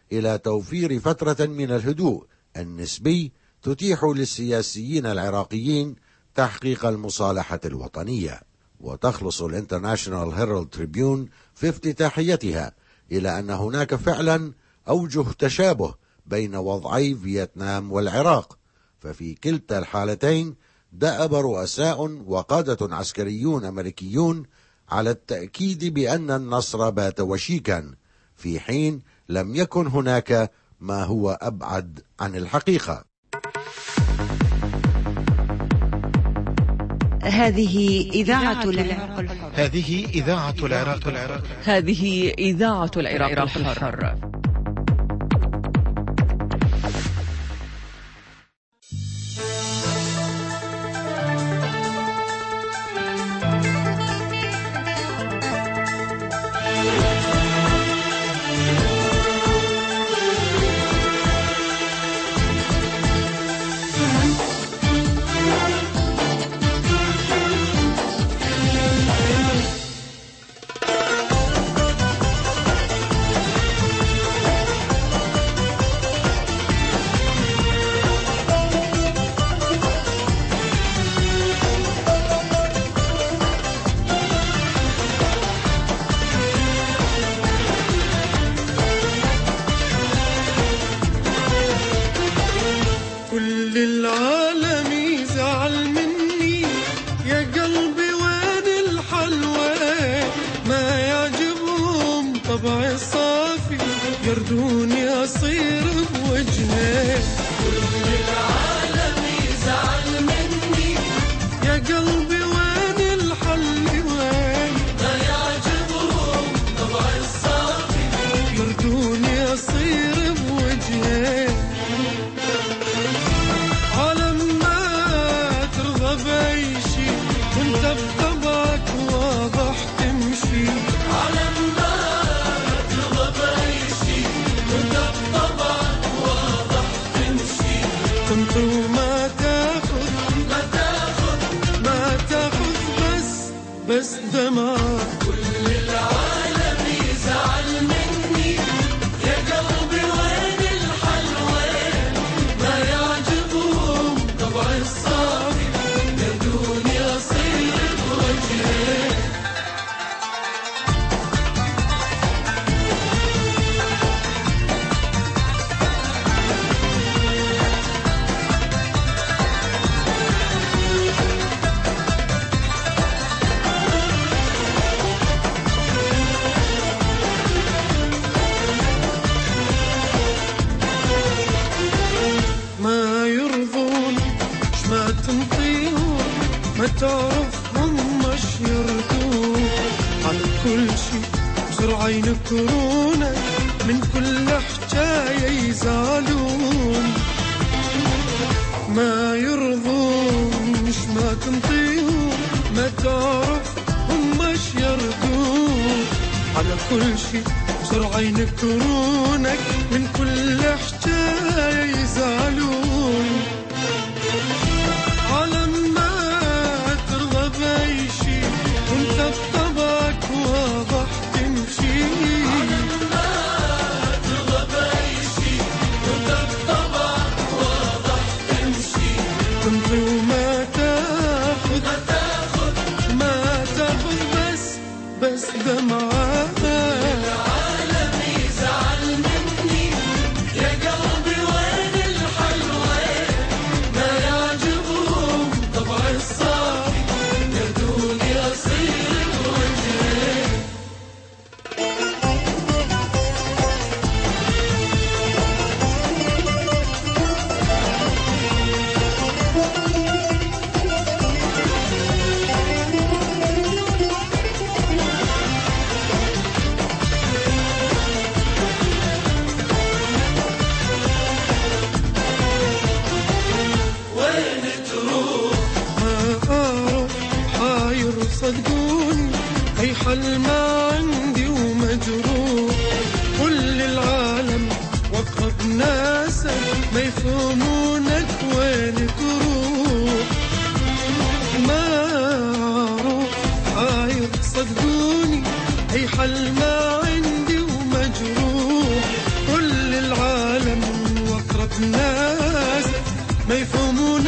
إلى توفير فترة من الهدوء النسبي تتيح للسياسيين العراقيين تحقيق المصالحة الوطنية. وتخلص الانترناشنال هيرالد تريبيون في افتتاحيتها إلى أن هناك فعلا أوجه تشابه بين وضعي فيتنام والعراق، ففي كلتا الحالتين دأب رؤساء وقادة عسكريون أمريكيون على التأكيد بأن النصر بات وشيكا، في حين لم يكن هناك ما هو أبعد عن الحقيقة. هذه إذاعة العراق الحر. هذه إذاعة العراق الحر. هذه إذاعة العراق الحر.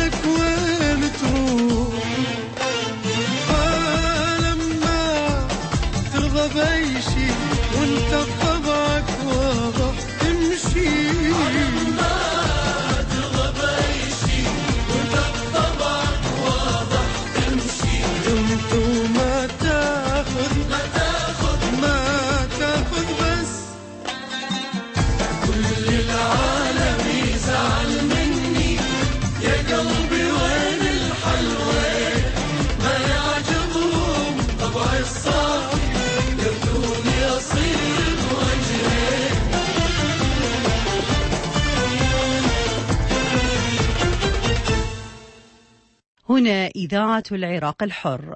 لك وين تروح، فلما ترضى بأي شي وانت بطبعك واضح تمشي، لما ترضى بأي شي وانت بطبعك واضح تمشي، انت وما تاخذ ما تاخذ ما تاخذ بس، كل العالم يزعل مني يا قلبي وين الحل وين، ما يعجبهم طبعي الصافي يردوني أصير وجهي. هنا إذاعة العراق الحر.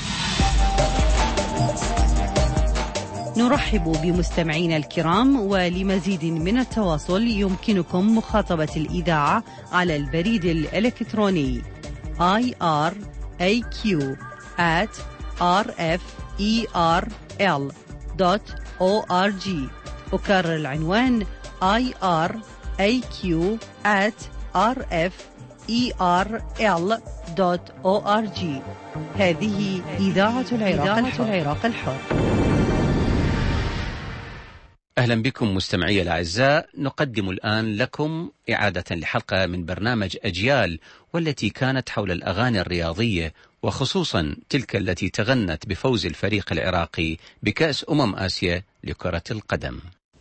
نرحب بمستمعينا الكرام، ولمزيد من التواصل يمكنكم مخاطبة الإذاعة على البريد الإلكتروني آي آر إيه كيو آت آر إف إي آر إل دوت أو آر جي. أكرر العنوان آي آر إيه كيو آت آر إف إي آر إل دوت أو آر جي. هذه إذاعة العراق الحر. العراق الحر. أهلا بكم مستمعي الأعزاء. نقدم الآن لكم إعادة لحلقة من برنامج أجيال، والتي كانت حول الأغاني الرياضية، وخصوصا تلك التي تغنت بفوز الفريق العراقي بكأس أمم آسيا لكرة القدم.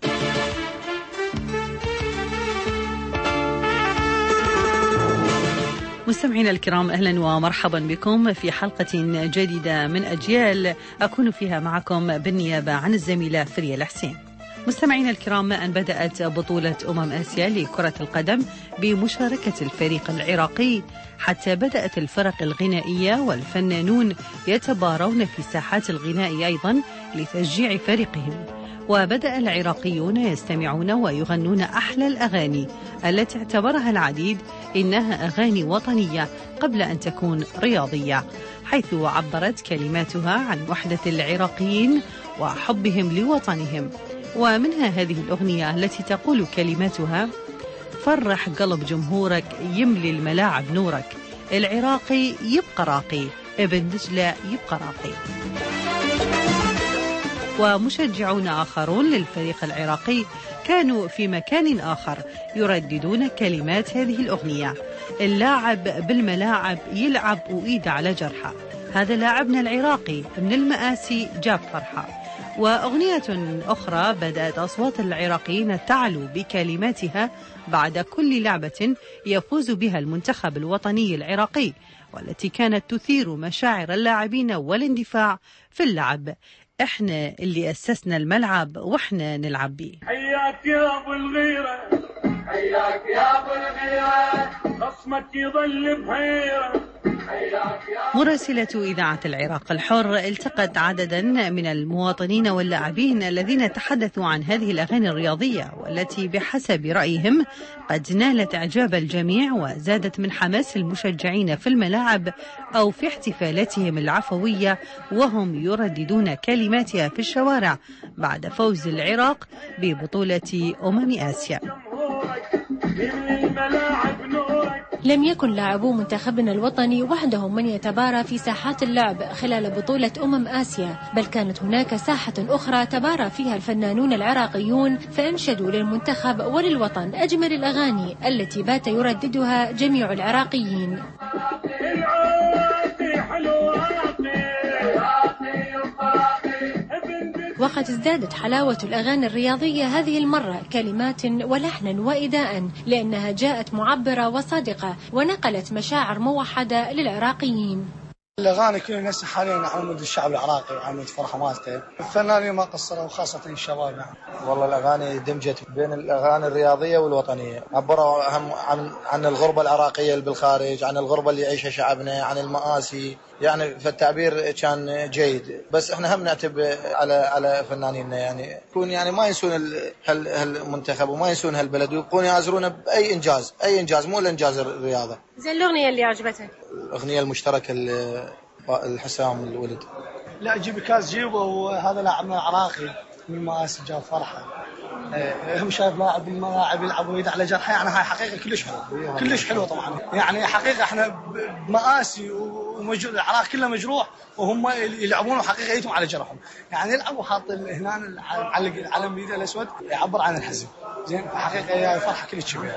مستمعينا الكرام، أهلا ومرحبا بكم في حلقة جديدة من أجيال، أكون فيها معكم بالنيابة عن الزميلة فريا الحسين. مستمعينا الكرام، أن بدأت بطولة أمم آسيا لكرة القدم بمشاركة الفريق العراقي، حتى بدأت الفرق الغنائية والفنانون يتبارون في ساحات الغناء أيضا لتشجيع فريقهم، وبدأ العراقيون يستمعون ويغنون أحلى الأغاني التي اعتبرها العديد إنها أغاني وطنية قبل أن تكون رياضية، حيث عبرت كلماتها عن وحدة العراقيين وحبهم لوطنهم. ومنها هذه الأغنية التي تقول كلماتها: فرح قلب جمهورك، يملي الملاعب نورك، العراقي يبقى راقي، ابن دجلة يبقى راقي. ومشجعون آخرون للفريق العراقي كانوا في مكان آخر يرددون كلمات هذه الأغنية: اللاعب بالملاعب يلعب وإيد على جرحه، هذا لاعبنا العراقي من المآسي جاب فرحة. وأغنية أخرى بدأت أصوات العراقيين تعلو بكلماتها بعد كل لعبة يفوز بها المنتخب الوطني العراقي، والتي كانت تثير مشاعر اللاعبين والاندفاع في اللعب: احنا اللي أسسنا الملعب واحنا نلعب بيه. حياك يا ابو الغيرة، حياك يا ابو الغيرة، خصمك يظل بحيرة. مراسلة إذاعة العراق الحر التقت عددا من المواطنين واللاعبين الذين تحدثوا عن هذه الأغاني الرياضية، والتي بحسب رأيهم قد نالت إعجاب الجميع وزادت من حماس المشجعين في الملاعب أو في احتفالاتهم العفوية وهم يرددون كلماتها في الشوارع بعد فوز العراق ببطولة أمم آسيا. لم يكن لاعبو منتخبنا الوطني وحدهم من يتبارى في ساحات اللعب خلال بطولة أمم آسيا، بل كانت هناك ساحة أخرى تبارى فيها الفنانون العراقيون، فأنشدوا للمنتخب وللوطن أجمل الأغاني التي بات يرددها جميع العراقيين. وقد ازدادت حلاوة الأغاني الرياضية هذه المرة كلمات ولحنا وإداء، لأنها جاءت معبرة وصادقة ونقلت مشاعر موحدة للعراقيين. الأغاني كلها نفسها حاليا على مود الشعب العراقي وعلى مود فرحة مالته، الفنانين ما قصروا وخاصة الشباب. يعني والله الأغاني دمجت بين الأغاني الرياضية والوطنية، عبروا أهم عن عن الغربة العراقية اللي بالخارج، عن الغربة اللي يعيشها شعبنا، عن المآسي، يعني فالتعبير كان جيد. بس احنا هم نعتب على على فنانيننا، يعني يكون يعني ما ينسون هالمنتخب وما ينسون هالبلد، ويبقون يعزرونه بأي إنجاز، أي إنجاز مو الإنجاز الرياضة. زين الأغنية اللي عجبتك؟ الأغنية المشتركة الحسام الولد. لا جيب كاس جيبه، وهذا لاعبنا العراقي من مآسي جاب فرحة. هم شايف لاعب الملاعب يلعب ويد على جرحه، يعني هاي حقيقه كلش حلوه كلش حلوه طبعا. يعني حقيقه احنا بمآسي ومجروح العراق كله مجروح وهم يلعبون حقيقه يتم على جرحهم، يعني يلعبوا حاط هنا معلق العلم بيده الاسود يعبر عن الحزن. زين حقيقه هي فرحه كلش كبيره.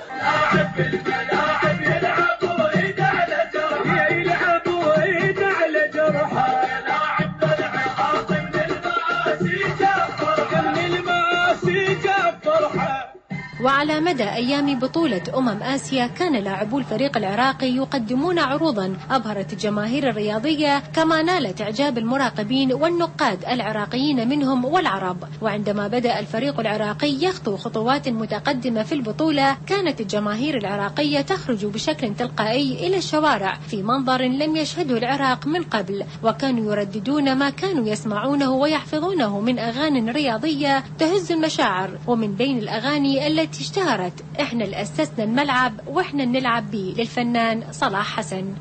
وعلى مدى أيام بطولة أمم آسيا كان لاعبو الفريق العراقي يقدمون عروضا أبهرت الجماهير الرياضية، كما نالت إعجاب المراقبين والنقاد العراقيين منهم والعرب. وعندما بدأ الفريق العراقي يخطو خطوات متقدمة في البطولة، كانت الجماهير العراقية تخرج بشكل تلقائي إلى الشوارع في منظر لم يشهده العراق من قبل، وكانوا يرددون ما كانوا يسمعونه ويحفظونه من أغاني رياضية تهز المشاعر. ومن بين الأغاني التي اشتهرت احنا اللي أسسنا الملعب واحنا اللي نلعب بيه للفنان صلاح حسن.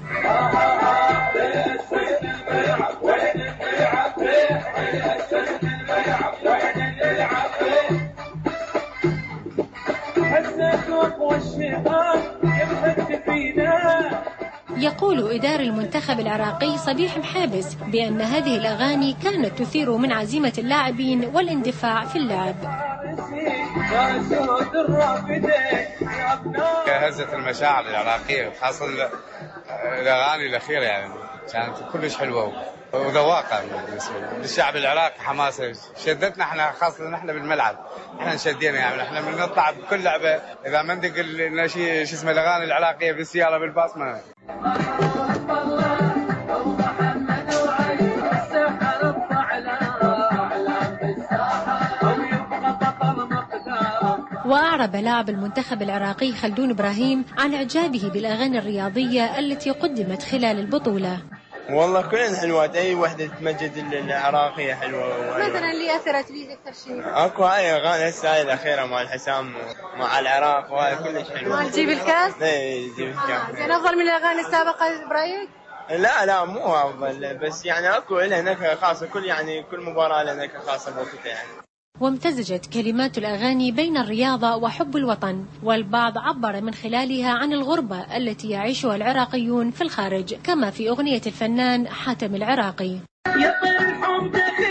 يقول إداري المنتخب العراقي صبيح محابس بأن هذه الأغاني كانت تثير من عزيمة اللاعبين والاندفاع في اللعب. هزت المشاعر العراقية، خاصة الأغاني الأخيرة يعني كانت كلش حلوة وذواقة للشعب العراقي، حماسة شدتنا احنا، خاصة احنا بالملعب احنا نشدينا يعني احنا من نطلع بكل لعبة إذا ما ندق لنا شيء شو اسمه الأغاني العراقية بالسيارة بالباص ما وأعرب لاعب المنتخب العراقي خلدون إبراهيم عن إعجابه بالأغاني الرياضية التي قدمت خلال البطولة. والله كلن حلوات، أي وحدة تمجد العراقية حلوة. مثلا اللي أثرت بيك أكثر شيء؟ أكو هاي أغاني هسه هاي الأخيرة مع الحسام مع العراق وهاي كلش حلوة. مال جيب الكاس؟ إيه جيب الكاس. زين أفضل من الأغاني السابقة برأيك؟ لا لا مو أفضل، بس يعني أكو لها نكهة خاصة، كل يعني كل مباراة لها نكهة خاصة بوقتها يعني. وامتزجت كلمات الأغاني بين الرياضة وحب الوطن، والبعض عبر من خلالها عن الغربة التي يعيشها العراقيون في الخارج، كما في أغنية الفنان حاتم العراقي. يا طير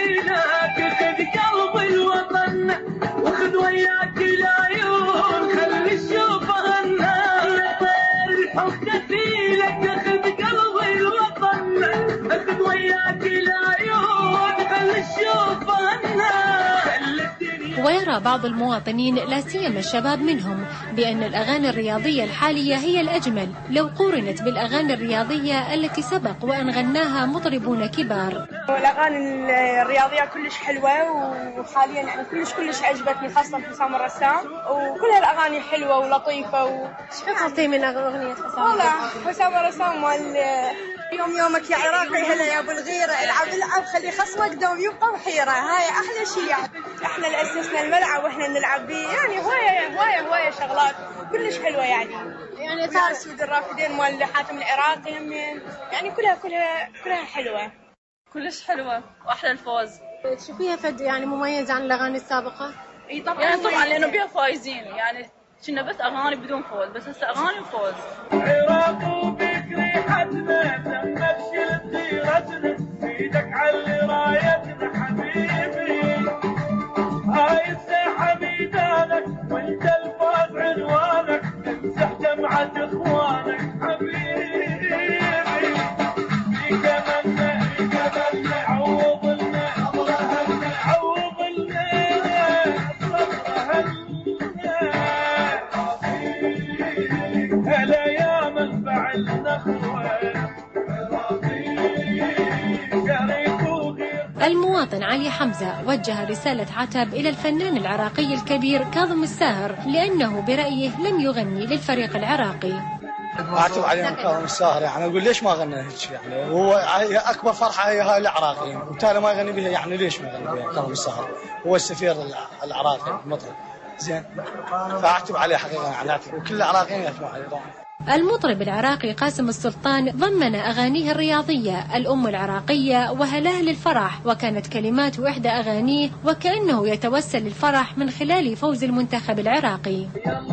دخيلك خذ قلب الوطن وخذ وياك العيون خلي الشوفة هنا. يا طير الحب دخيلك خذ قلب الوطن خذ وياك العيون خلي الشوفة هنا. ويرى بعض المواطنين لا سيما الشباب منهم بأن الأغاني الرياضية الحالية هي الأجمل لو قورنت بالأغاني الرياضية التي سبق وأن غناها مطربون كبار. الأغاني الرياضية كلش حلوة وحاليا يعني كلش كلش عجبتني، خاصة حسام الرسام، وكلها الأغاني حلوة ولطيفة. وش حفظتي من أغنية حسام؟ والله حسام الرسام مال يوم يومك يا عراقي هلا يا ابو الغيره، العب العب خلي خصمك دوم يبقى بحيره، هاي احلى شيء يعني. احنا اللي اسسنا الملعب واحنا نلعب بيه، يعني هوايه هوايه هوايه شغلات كلش حلوه يعني. يعني صار سود الرافدين مال حاتم العراقي همين، يعني كلها كلها كلها حلوه كلش حلوه واحلى الفوز. تشوفيها فد يعني مميز عن الاغاني السابقه؟ اي طبعا يعني طبعا لانه بيها فايزين، يعني كنا بس اغاني بدون فوز، بس هسه اغاني وفوز. عراق وبكري حدنا نمشي لطيرتنا ايدك على رايتنا حبيبي، هاي الساحه ميدانك وانت الفوز عنوانك، امسح دمعه اخوانك حبيبي. يتمنى يتمنى عوض لنا عوض لنا صبرها هلا يا منبع النخوة. المواطن علي حمزة وجه رسالة عتب إلى الفنان العراقي الكبير كاظم الساهر لأنه برأيه لم يغني للفريق العراقي. أعتب عليهم كاظم الساهر، يعني أقول ليش ما غنى هيك، يعني هو أكبر فرحة هي هاي العراقيين وبالتالي ما يغني بها، يعني ليش ما يغني بها كاظم الساهر؟ هو السفير العراقي المطرب زين، فأعتب عليه حقيقة، يعني وكل العراقيين يعتبوا عليه طبعا. المطرب العراقي قاسم السلطان ضمن أغانيه الرياضية الأم العراقية وهلاه للفرح، وكانت كلمات إحدى أغانيه وكأنه يتوسل للفرح من خلال فوز المنتخب العراقي.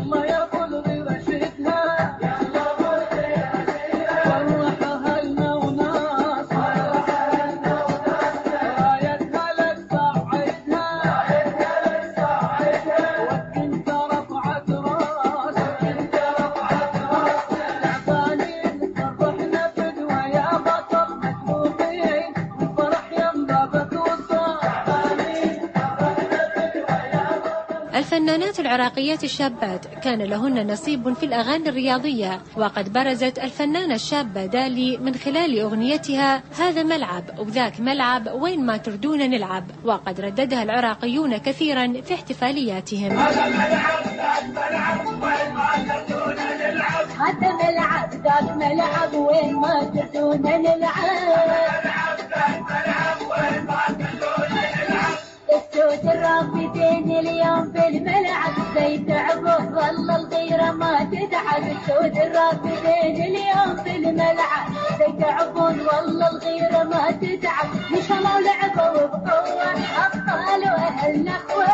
الفنانات العراقيات الشابات كان لهن نصيب في الأغاني الرياضية، وقد برزت الفنانة الشابة دالي من خلال أغنيتها هذا ملعب وذاك ملعب وين ما تردون نلعب، وقد رددها العراقيون كثيرا في احتفالياتهم. هذا ملعب ذاك ملعب وين ما تردون نلعب، هذا ملعب ذاك ملعب وين ما تردون نلعب. السود الرافدين اليوم في الملعب زي تعبوا والله الغيرة ما تدعب. السود الرافدين اليوم في الملعب زي تعبون والله الغيرة ما تدعب. نشلوا ولعبوا بقوة أبطال وأهل نخوة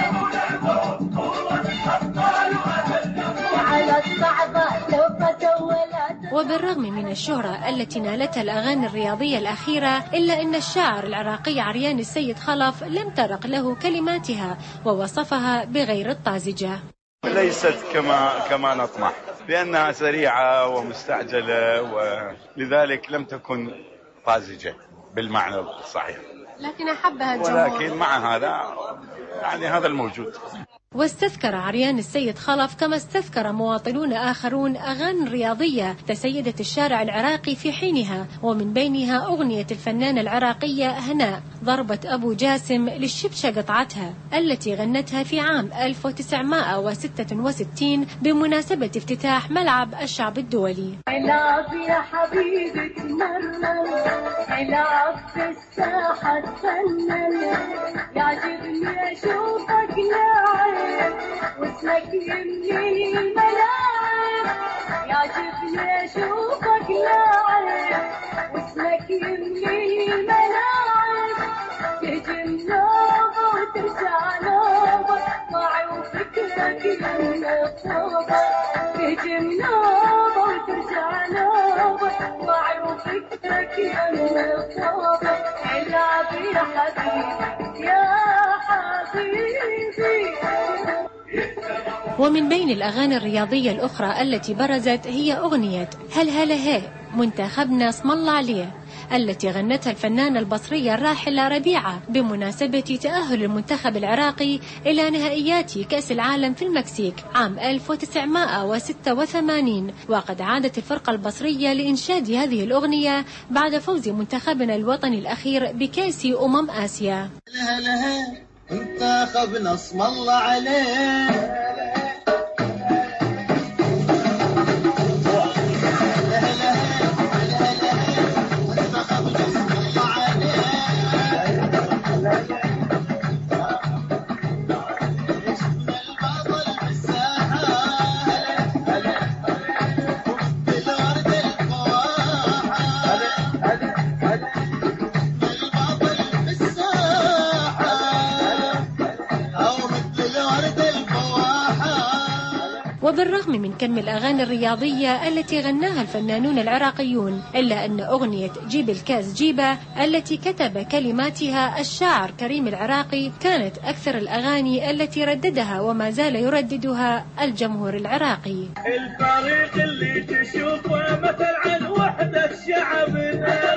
وعلى الصعبة سوف تولى. وبالرغم من الشهرة التي نالتها الأغاني الرياضية الأخيرة إلا أن الشاعر العراقي عريان السيد خلف لم ترق له كلماتها ووصفها بغير الطازجة. ليست كما كما نطمح لأنها سريعة ومستعجلة ولذلك لم تكن طازجة بالمعنى الصحيح، لكن أحبها الجمهور. ولكن مع هذا يعني هذا الموجود. واستذكر عريان السيد خلف كما استذكر مواطنون آخرون أغاني رياضية تسيدت الشارع العراقي في حينها، ومن بينها أغنية الفنانة العراقية هناء ضربة أبو جاسم للشبشة قطعتها التي غنتها في عام ألف وتسعمائة وستة وستين بمناسبة افتتاح ملعب الشعب الدولي. علاف يا حبيبي تمرمل، علاف في الساحة تفنن، يعجبني أشوفك لاعب واسمك يملي الملاعب. يعجبني أشوفك لاعب واسمك يملي الملاعب. تهجم نوبة وترجع نوبة معي وفكرك يملي الصوبة. تهجم نوبة وترجع نوبة معي وفكرك يملي الصوبة. العب يا حبيبي يا حبيبي. ومن بين الأغاني الرياضية الأخرى التي برزت هي أغنية هل هلا هي منتخبنا اسم الله عليه التي غنتها الفنانة البصرية الراحلة ربيعة بمناسبة تأهل المنتخب العراقي إلى نهائيات كأس العالم في المكسيك عام ألف وتسعمائة وستة وثمانين. وقد عادت الفرقة البصرية لإنشاد هذه الأغنية بعد فوز منتخبنا الوطني الأخير بكأس أمم آسيا. هلا هلا منتخبنا اسم الله عليه. وبالرغم من كم الأغاني الرياضية التي غناها الفنانون العراقيون إلا أن أغنية جيب الكاس جيبة التي كتب كلماتها الشاعر كريم العراقي كانت أكثر الأغاني التي رددها وما زال يرددها الجمهور العراقي. الفريق اللي تشوفه مثل عن وحدة شعبنا،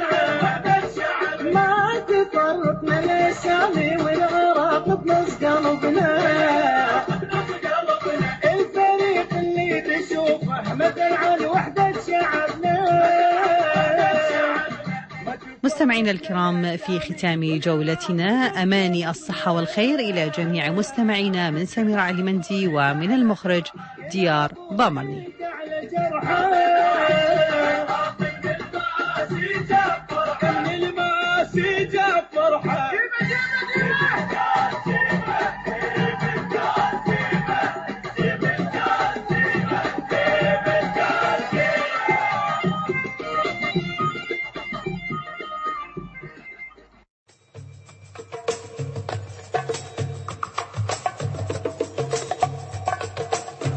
ما تفرقنا الأسامي والعراق بنص قلبنا. مثل عن وحدة شعبنا. مستمعينا الكرام، في ختام جولتنا أماني الصحة والخير إلى جميع مستمعينا من سميرة علي مندي ومن المخرج ديار بامرني.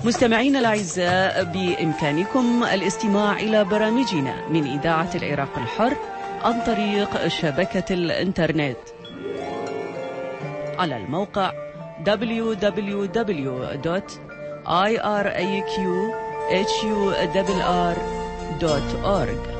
مستمعينا الأعزاء، بإمكانكم الاستماع إلى برامجنا من إذاعة العراق الحر عن طريق شبكة الإنترنت على الموقع دبليو دبليو دبليو دوت آي آر إيه كيو إتش يو آر آر دوت أورج.